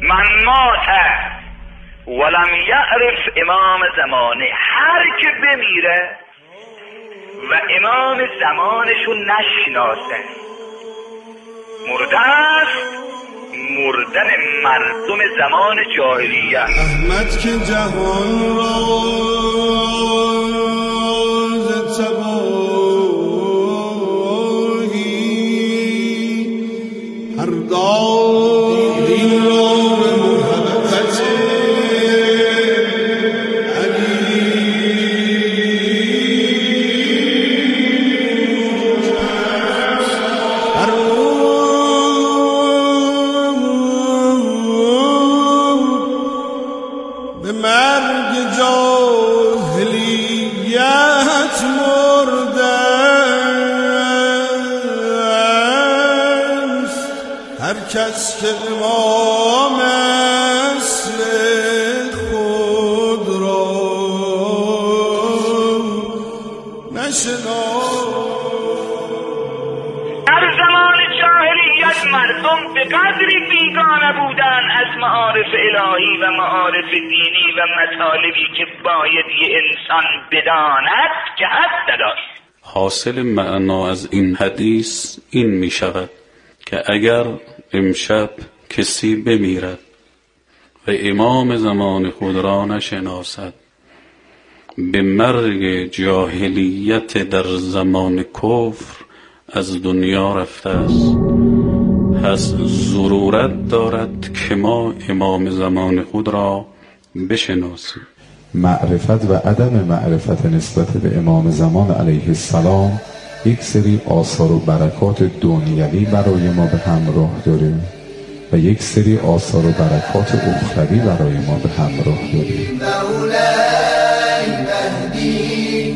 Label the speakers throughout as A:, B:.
A: من مات ولم یعرف امام زمانه، هر که بمیره و امام زمانشو نشناسه مرده است، مردن مردم زمان جاهلیه.
B: احمد که جهان را ز تباهی هر داد این را به محبت مرگ جاهلیت مرده است، هر کس که امام اصل خود را نشناسد.
A: در زمان جاهلیت مردم به قدری بیگانه بودن از معارف الهی و معارف دینی و مطالبی که باید یه انسان بداند که حد داشت.
C: حاصل معنا از این حدیث این می شود که اگر امشب کسی بمیرد و امام زمان خود را نشناسد، به مرگ جاهلیت در زمان کفر از دنیا رفته است. پس ضرورت دارد که ما امام زمان خود را بشناسیم.
D: معرفت و عدم معرفت نسبت به امام زمان علیه السلام یک سری آثار و برکات دنیوی برای ما به همراه داره و یک سری آثار و برکات اخروی برای ما به همراه داره.
B: مولای مهدی،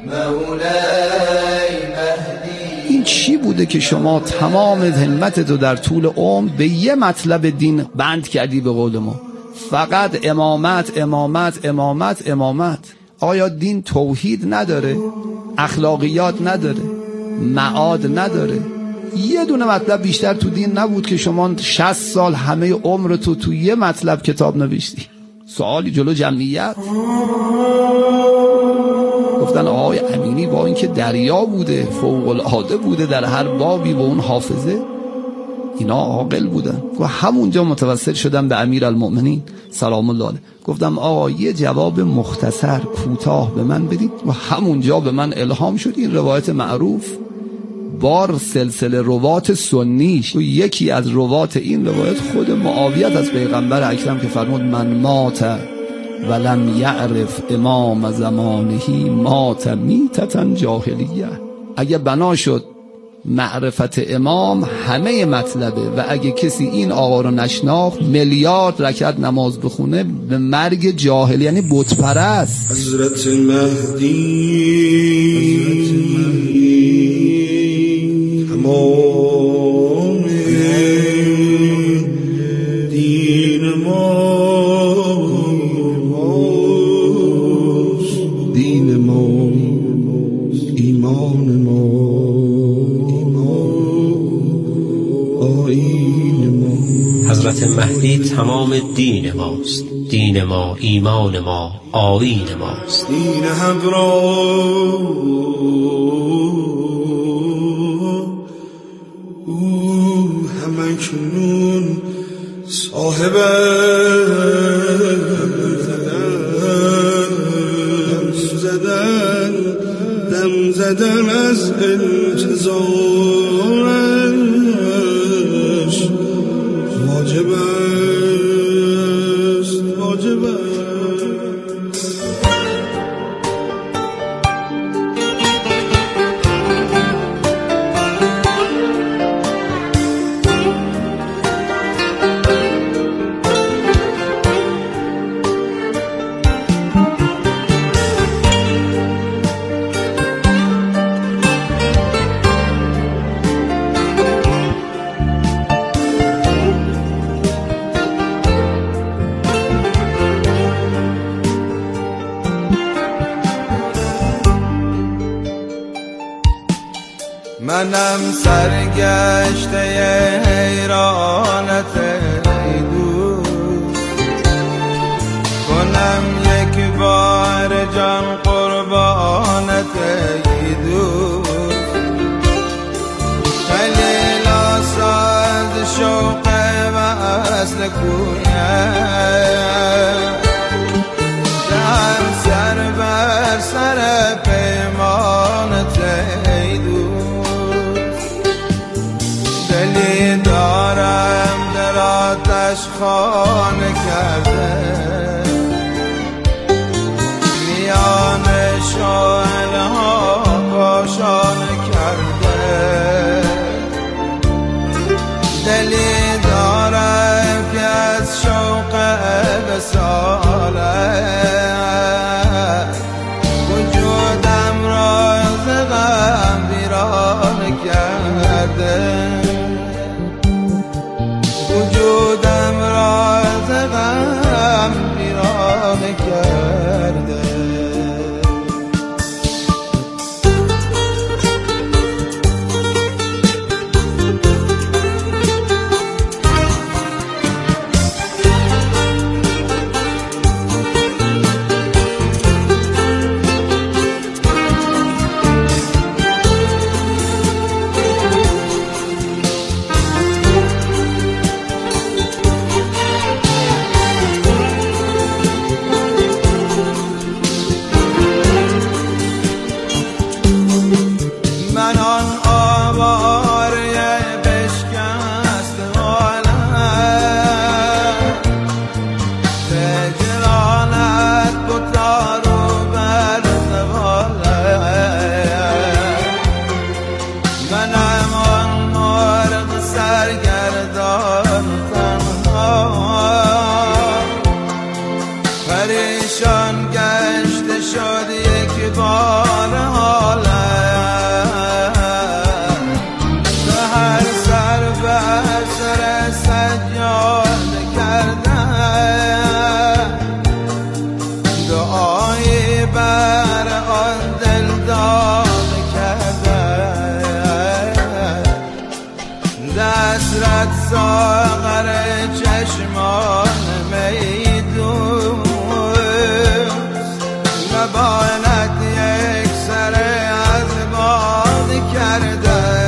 B: مولای مهدی.
E: این چی بوده که شما تمام همتتو در طول عمر به یه مطلب دین بند کردی؟ به قول ما فقط امامت امامت امامت امامت. آیا دین توحید نداره؟ اخلاقیات نداره؟ معاد نداره؟ یه دونه مطلب بیشتر تو دین نبود که شما 60 سال همه عمرتو تو یه مطلب کتاب نوشتی؟ سوالی جلو جمعیت. گفتن آقای امینی با اینکه دریا بوده، فوق العاده بوده در هر بابی با اون حافظه، اینا عاقل بودن. و همونجا متوسل شدم به امیرالمؤمنین سلام الله علیه. گفتم آقا یه جواب مختصر کوتاه به من بدید. و همونجا به من الهام شد این روایت معروف بار سلسله روات سنیش. و یکی از روات این روایت خود معاویت از پیغمبر اکرم که فرمود من مات ولم یعرف امام زمانهی مات میتة جاهلیه. اگه بنا شد معرفت امام همه مطلبه و اگه کسی این آقا رو نشناخت میلیارد رکعت نماز بخونه به مرگ جاهلی، یعنی بت پرست.
B: حضرت مهدی تمام دین ماست، دین ما ایمان ما آیین ما.
F: حضرت مهدی تمام دین ماست، دین ما ایمان ما آیین ماست.
B: دین حق را او همکنون صاحب دم زدن از انتظارش واجب است، واجب است. منم سرگشته حیرانت ای دوست، بار جان قربانت ای دوست خلیل آساز شوق وصل کویت جان سر بر سر پیمانت ای دوست دلی دارم در آتش خانه کرده میان شعله ها کاشانه کرده دلی دارم که از شوق وصالت وجودم را ز غم ویرانه کرده وجودم را ز غم ویرانه کرده من آن آواره بشکست حالت تجرانت بطارو بر زوالت منم آن مرغ سرگردان تنها پریشان گشته شد یک بار حالت سجاده کردم دعایی بر آن دل داده کردم دسترت ساغر چشمان میدوست نباید یک سر از باد کردم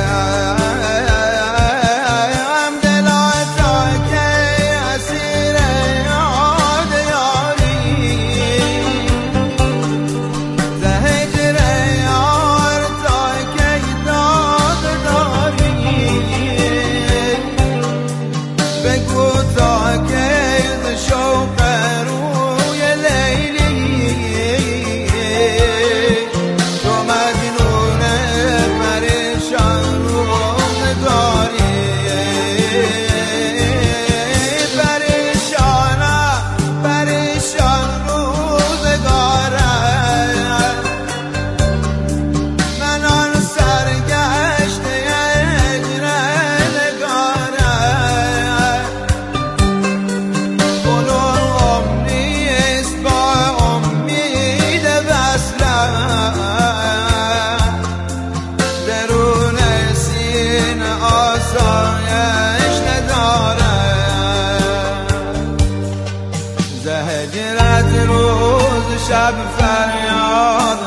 B: شب فریاد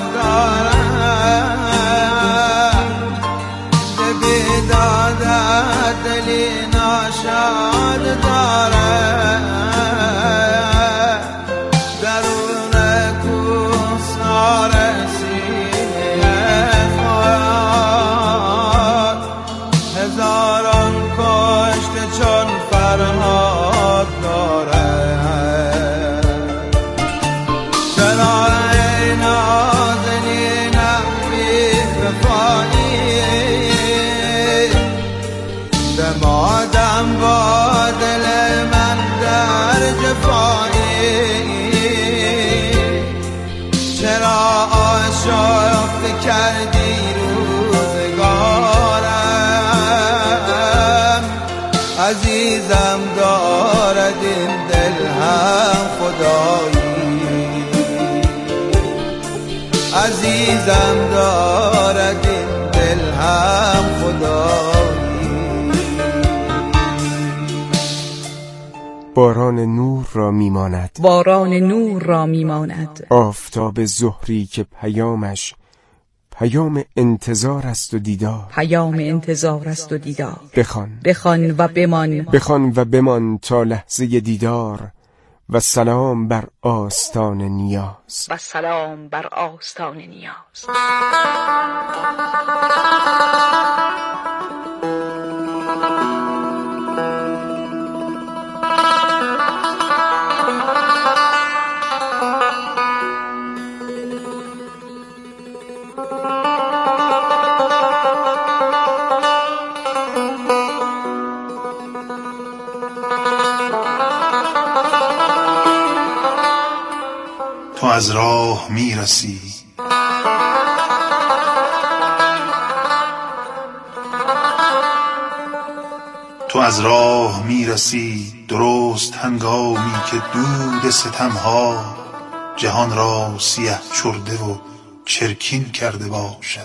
B: دارم به بیدادت دلی ناشاد دارم درون کوسار سینه خواهد هزاران کشته چون فرهاد دارم دمادم با دل من در جفایی چرا آشفت کردی روزگارم عزیزم دارد این دل هم خدایی عزیزم دارد این دل هم خدایی
G: باران باران نور را میماند،
H: باران نور را میماند.
G: آفتاب ظهری که پیامش پیام انتظار است و دیدار،
H: پیام انتظار است و دیدار.
G: بخوان
H: و بمان،
G: بخوان و بمان تا لحظه دیدار، و سلام بر آستان نیاز،
H: و سلام بر آستان نیاز.
B: تو از راه میرسی، تو از راه میرسی درست هنگامی که دود ستمها جهان را سیه چرده و چرکین کرده باشد.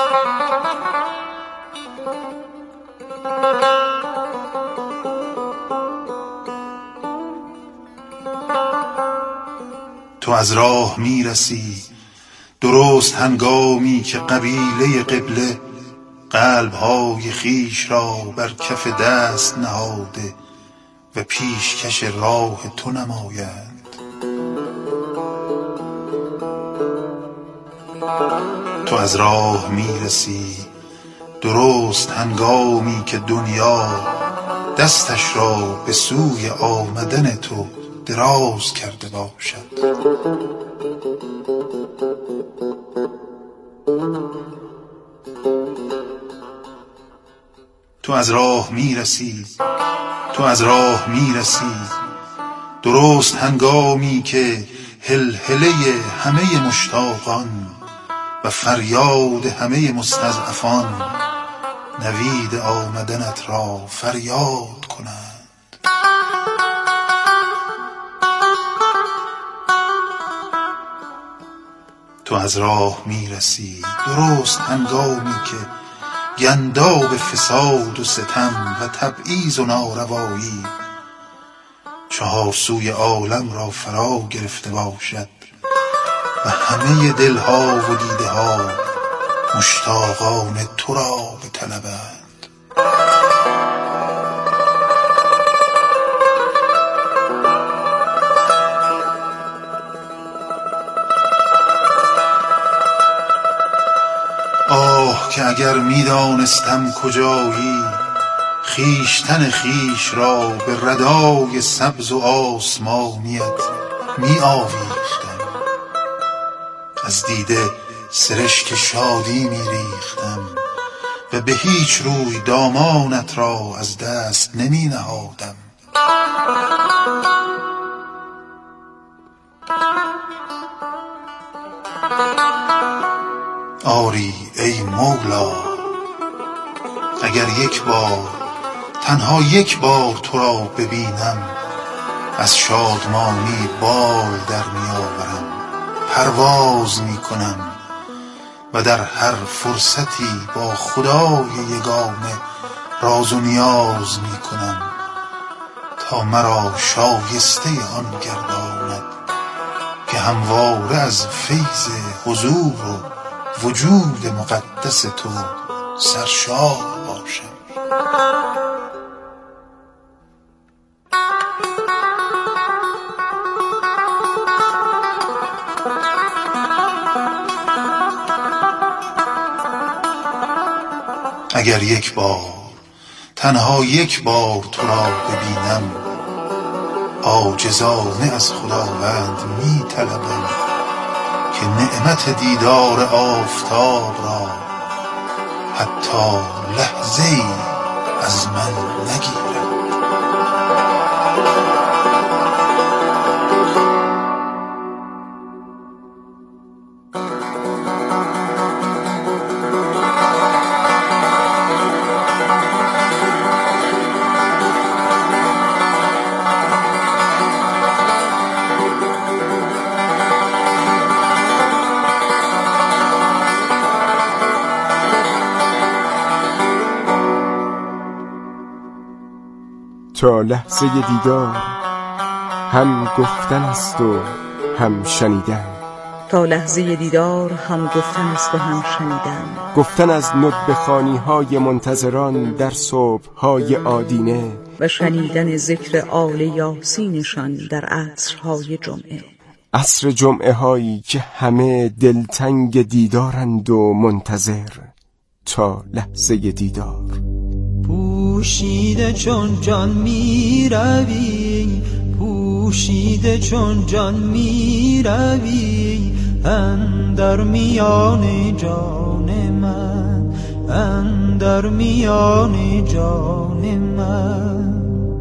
B: تو از راه میرسی درست هنگامی که قبیله قبله قلب‌های خیش را بر کف دست نهاده و پیشکش راه تو نمایند. تو از راه میرسی درست هنگامی که دنیا دستش را به سوی آمدن تو دراز کرده باشد. تو از راه میرسی، تو از راه میرسی درست هنگامی که هلهله همه مشتاقان و فریاد همه مستضعفان نوید آمدنت را فریاد کنند. تو از راه میرسی درست هنگامی که گنداب فساد و ستم و تبعیض و ناروایی چهار سوی عالم را فرا گرفته باشد و همه دلها و دیده ها مشتاقان تو را بطلبند. آه که اگر میدانستم کجایی خیشتن خیش را به ردای سبز و آسمانیت می آویختم، از دیده سرشک شادی می ریختم و به هیچ روی دامانت را از دست نمی نهادم. آری ای مولا، اگر یک بار تنها یک بار تو را ببینم از شادمانی بال در می آورم، پرواز می کنم و در هر فرصتی با خدای یگانه راز و نیاز می کنم تا مرا شایسته آن گرداند که همواره از فیض حضور و وجود مقدس تو سرشار باشم. اگر یک بار تنها یک بار تو را ببینم عاجزانه از خداوند می طلبم که نعمت دیدار آفتاب را حتی لحظه‌ای از من نگیرد.
G: تا لحظه دیدار هم گفتن است و هم شنیدن.
H: تا لحظه دیدار هم گفتن است و هم شنیدن.
G: گفتن از ندبه خوانی‌های منتظران در صبح‌های آدینه
H: و شنیدن ذکر آل یاسینشان در عصرهای جمعه.
G: عصر جمعه هایی که همه دلتنگ دیدارند و منتظر تا لحظه دیدار.
I: پوشیده چون جان می روی، پوشیده چون جان می روی، اندر میان جان من، اندر میان جان من.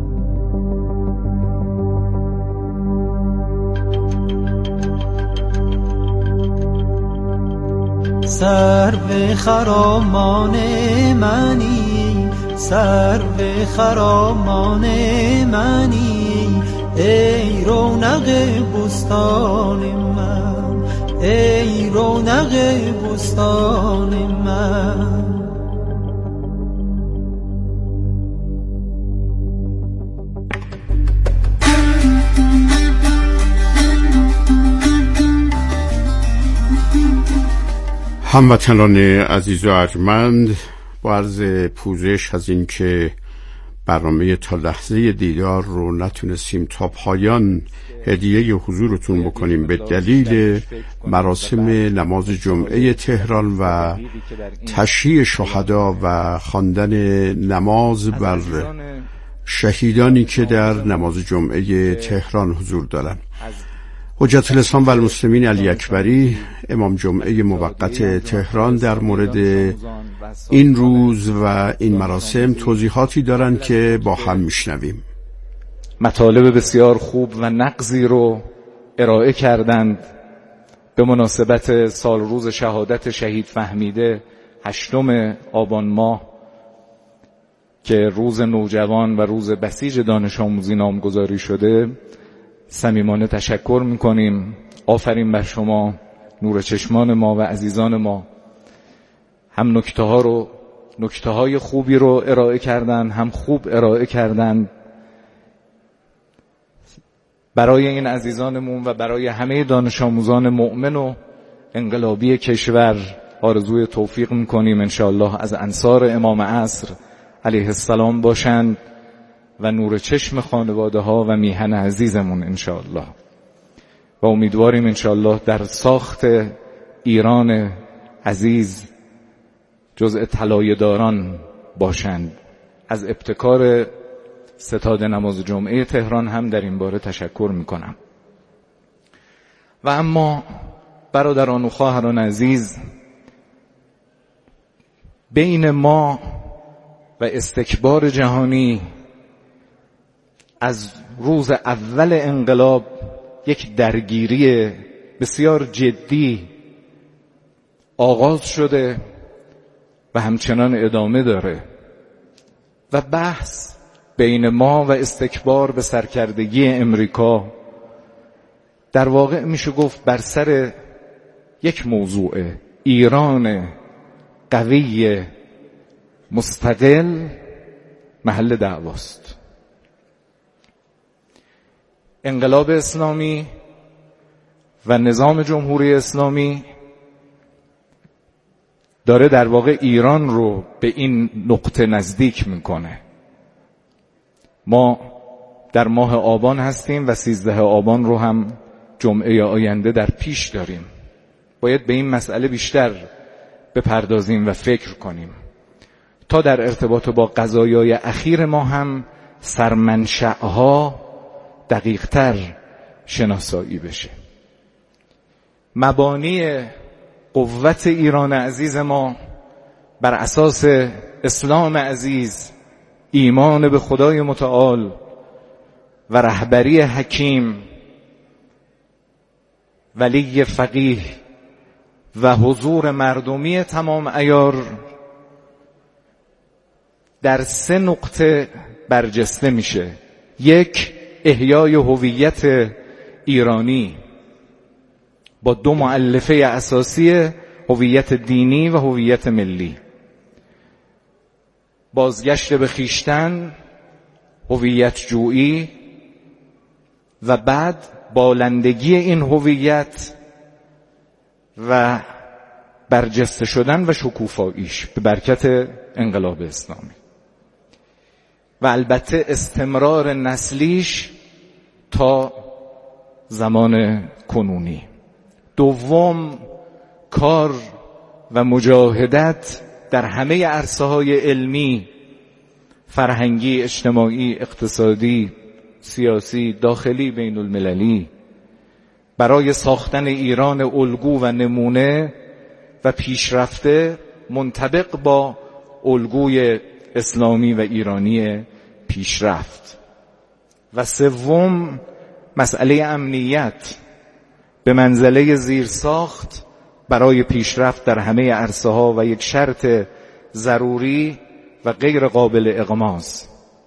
I: سرو خرامان منی، سرو خرامان منی، ای رونق بستان من، ای رونق بستان من.
J: هموطنان عزیز و ارجمند، با عرض پوزش از این که برنامه تا لحظه دیدار رو نتونستیم تا پایان هدیه حضورتون بکنیم به دلیل مراسم نماز جمعه تهران و تشییع شهدا و خواندن نماز بر شهیدانی که در نماز جمعه تهران حضور دارن. حجت الاسلام و المسلمین علی اکبری امام جمعه موقت تهران در مورد این روز و این مراسم توضیحاتی دارند که با هم میشنویم.
K: مطالب بسیار خوب و نقضی رو ارائه کردند به مناسبت سال روز شهادت شهید فهمیده 8 آبان ماه که روز نوجوان و روز بسیج دانش آموزی نامگذاری شده. صمیمانه تشکر میکنیم. آفرین بر شما، نور چشمان ما و عزیزان ما. هم نکته های خوبی رو ارائه کردن، هم خوب ارائه کردن. برای این عزیزانمون و برای همه دانش آموزان مؤمن و انقلابی کشور آرزوی توفیق میکنیم انشاءالله از انصار امام عصر علیه السلام باشند و نور چشم خانواده ها و میهن عزیزمون انشاءالله. و امیدواریم انشاءالله در ساخت ایران عزیز جزء طلایه‌داران باشند. از ابتکار ستاد نماز جمعه تهران هم در این باره تشکر میکنم. و اما برادران و خواهران عزیز، بین ما و استکبار جهانی از روز اول انقلاب یک درگیری بسیار جدی آغاز شده و همچنان ادامه داره و بحث بین ما و استکبار به سرکردگی امریکا در واقع میشه گفت بر سر یک موضوع ایران قوی مستقل محل دعواست. انقلاب اسلامی و نظام جمهوری اسلامی داره در واقع ایران رو به این نقطه نزدیک میکنه. ما در ماه آبان هستیم و 13 آبان رو هم جمعه آینده در پیش داریم. باید به این مسئله بیشتر بپردازیم و فکر کنیم تا در ارتباط با قضایای اخیر ما هم سرمنشأها دقیق‌تر شناسایی بشه. مبانی قوت ایران عزیز ما بر اساس اسلام عزیز، ایمان به خدای متعال و رهبری حکیم، ولی فقیه و حضور مردمی تمام عیار در 3 نقطه برجسته میشه. 1. احیای هویت ایرانی با 2 مؤلفه اساسی، هویت دینی و هویت ملی. بازگشت به خویشتن، هویت جویی و بعد بالندگی این هویت و برجسته شدن و شکوفاییش به برکت انقلاب اسلامی و البته استمرار نسلیش تا زمان کنونی. دوم، کار و مجاهدت در همه عرصه‌های علمی، فرهنگی، اجتماعی، اقتصادی، سیاسی، داخلی، بین المللی برای ساختن ایران الگو و نمونه و پیشرفته منطبق با الگوی اسلامی و ایرانی پیشرفت. و سوم، مسئله امنیت به منزله زیرساخت برای پیشرفت در همه عرصه‌ها و یک شرط ضروری و غیر قابل اغماض.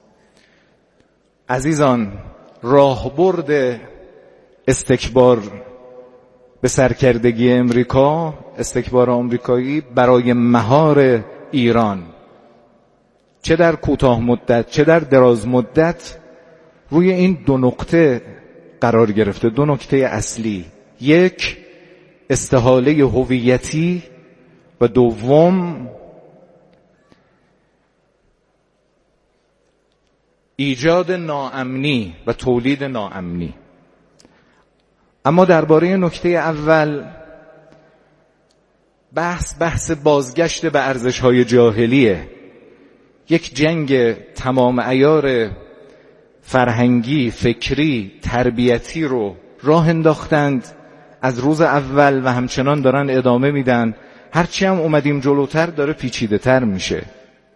K: عزیزان، راهبرد استکبار به سرکردگی امریکا، استکبار آمریکایی برای مهار ایران، چه در کوتاه مدت چه در دراز مدت، روی این دو نقطه قرار گرفته، دو نکته اصلی: یک، استحاله هویتی و دوم، ایجاد ناامنی و تولید ناامنی. اما درباره نکته اول، بحث بازگشت به ارزش‌های جاهلیه. یک جنگ تمام عیار فرهنگی، فکری، تربیتی رو راه انداختند از روز اول و همچنان دارن ادامه میدن. هرچی هم اومدیم جلوتر داره پیچیده تر میشه.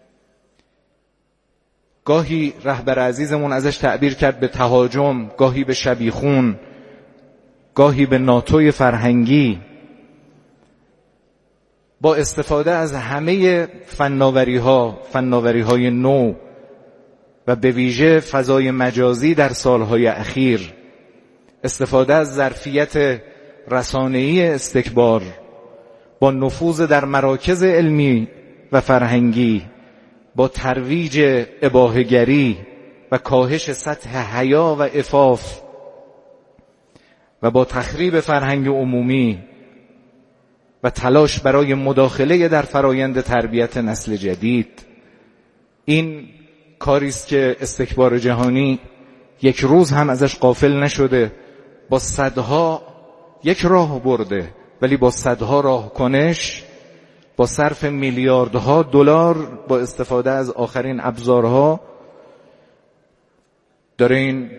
K: گاهی رهبر عزیزمون ازش تعبیر کرد به تهاجم، گاهی به شبیخون، گاهی به ناتوی فرهنگی. با استفاده از همه فناوری‌های نو و به ویژه فضای مجازی در سالهای اخیر، استفاده از ظرفیت رسانه‌ای استکبار، با نفوذ در مراکز علمی و فرهنگی، با ترویج اباحه‌گری و کاهش سطح حیا و عفاف و با تخریب فرهنگ عمومی و تلاش برای مداخله در فرایند تربیت نسل جدید، این کاری است که استکبار جهانی یک روز هم ازش غافل نشده. با صدها یک راه برده، ولی با صدها راه کنش، با صرف میلیاردها دلار، با استفاده از آخرین ابزارها داره این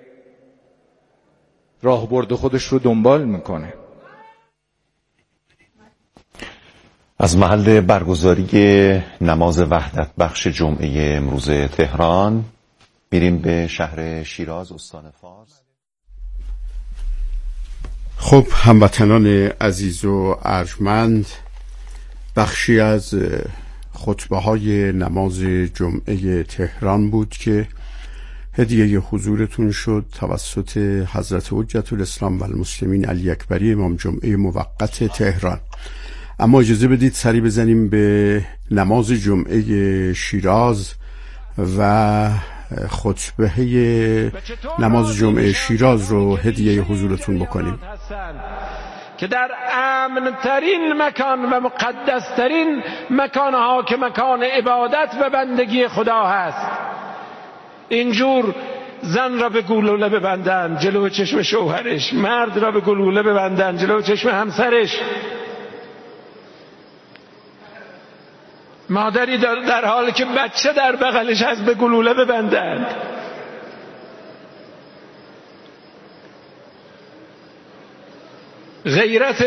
K: راه برد خودش رو دنبال میکنه.
L: از محل برگزاری نماز وحدت بخش جمعه امروز تهران میریم به شهر شیراز، استان فارس.
J: خب هموطنان عزیز و ارجمند، بخشی از خطبه های نماز جمعه تهران بود که هدیه حضورتون شد توسط حضرت حجت الاسلام و المسلمین علی اکبری امام جمعه موقت تهران. اما اجازه بدید سری بزنیم به نماز جمعه شیراز و خطبه نماز جمعه شیراز رو هدیه حضورتون بکنیم.
M: که در امن‌ترین مکان و مقدس‌ترین مکانها که مکان عبادت و بندگی خدا هست، اینجور زن را به گلوله ببندن جلو چشم شوهرش، مرد را به گلوله ببندن جلو چشم همسرش، مادری در حالی که بچه در بغلش هست به گلوله ببندند. غیرت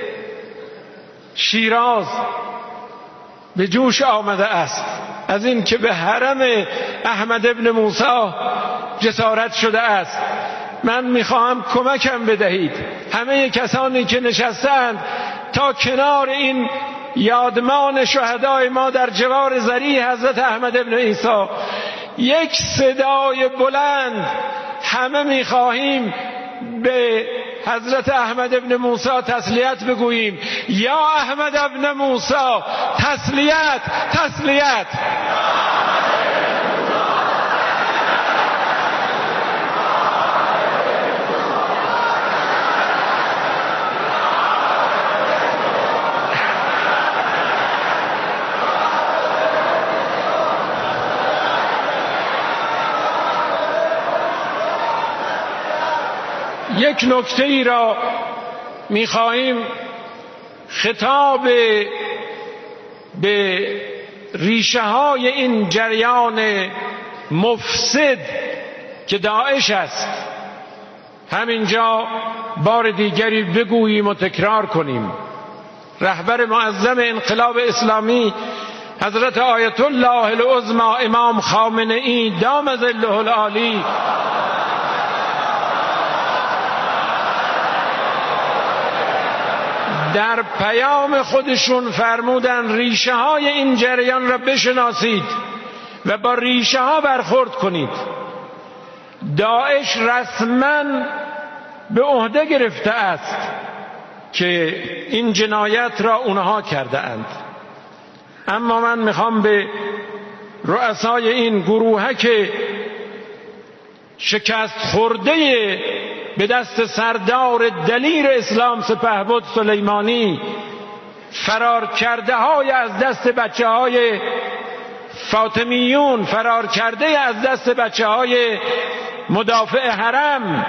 M: شیراز به جوش آمده است از این که به حرم احمد ابن موسی جسارت شده است. من میخواهم کمکم بدهید، همه کسانی که نشستند تا کنار این یادمان شهدای ما در جوار ضریح حضرت احمد ابن عیسی یک صدای بلند همه میخواهیم به حضرت احمد ابن موسی تسلیت بگوییم. یا احمد ابن موسی تسلیت، تسلیت. یک نکته ای را می‌خواهیم خطاب به ریشه های این جریان مفسد که داعش است همینجا بار دیگری بگوییم و تکرار کنیم. رهبر معظم انقلاب اسلامی حضرت آیت الله العظمی امام خامنه‌ای دام ظله العالی در پیام خودشون فرمودن ریشه های این جریان را بشناسید و با ریشه ها برخورد کنید. داعش رسما به عهده گرفته است که این جنایت را اونها کرده اند، اما من میخوام به رؤسای این گروهک شکست خورده به دست سردار دلیر اسلام سپهبد سلیمانی، فرار کرده های از دست بچه های فاطمیون، فرار کرده از دست بچه های مدافع حرم،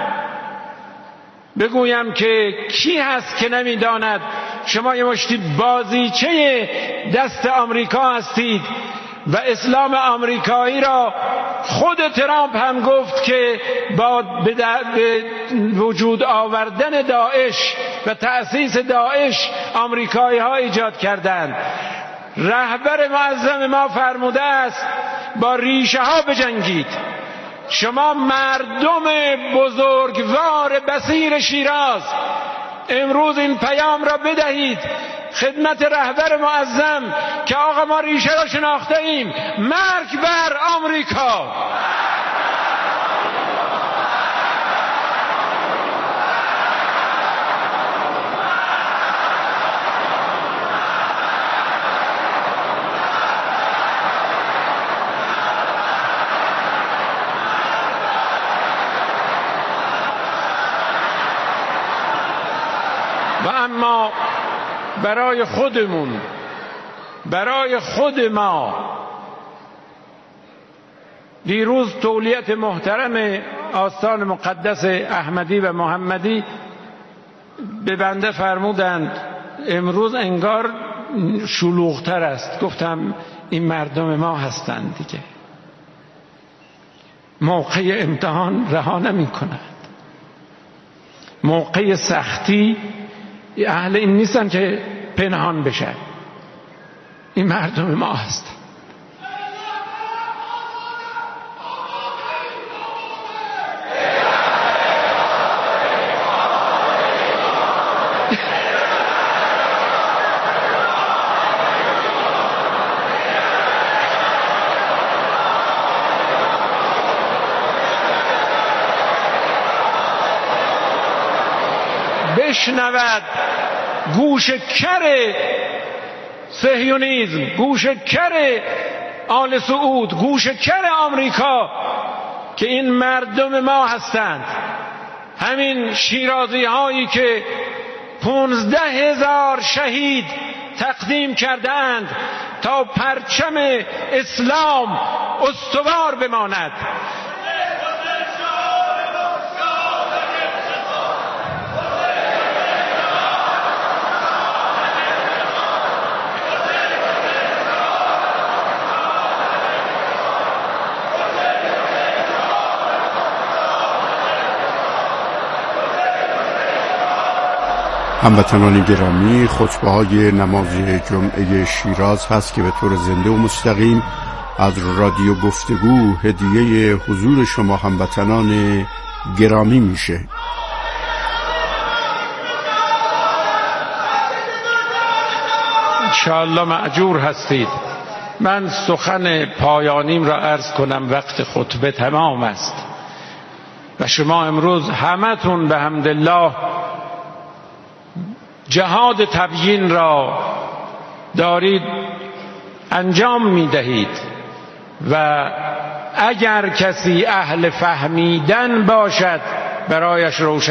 M: بگویم که کی هست که نمیداند شما یه مشتی بازیچه دست آمریکا هستید و اسلام آمریکایی را خود ترامپ هم گفت که با به وجود آوردن داعش و تأسیس داعش آمریکایی ها ایجاد کردند. رهبر معظم ما فرموده است با ریشه ها بجنگید. شما مردم بزرگوار بصیر شیراز امروز این پیام را بدهید خدمت رهبر معظم که آقا ما ریشه را شناخته ایم، مرگ بر آمریکا. و اما برای خودمون، برای خود ما، دیروز تولیت محترم آستان مقدس احمدی و محمدی به بنده فرمودند امروز انگار شلوغ‌تر است. گفتم این مردم ما هستند دیگه، موقع امتحان رها نمی کنند، موقع سختی اهل این نیستن که پنهان بشن. این مردم ما هست. بشنود گوش کر صهیونیسم، گوش کر آل سعود، گوش کر آمریکا که این مردم ما هستند. همین شیرازی هایی که 15,000 شهید تقدیم کردند تا پرچم اسلام استوار بماند.
J: هموطنان گرامی، خطبه‌های نماز جمعه شیراز هست که به طور زنده و مستقیم از رادیو گفتگو هدیه حضور شما هموطنان گرامی میشه.
M: انشاءالله مأجور هستید. من سخن پایانیم را عرض کنم، وقت خطبه تمام است و شما امروز همتون به حمدالله جهاد تبیین را دارید انجام میدهید و اگر کسی اهل فهمیدن باشد برایش روشن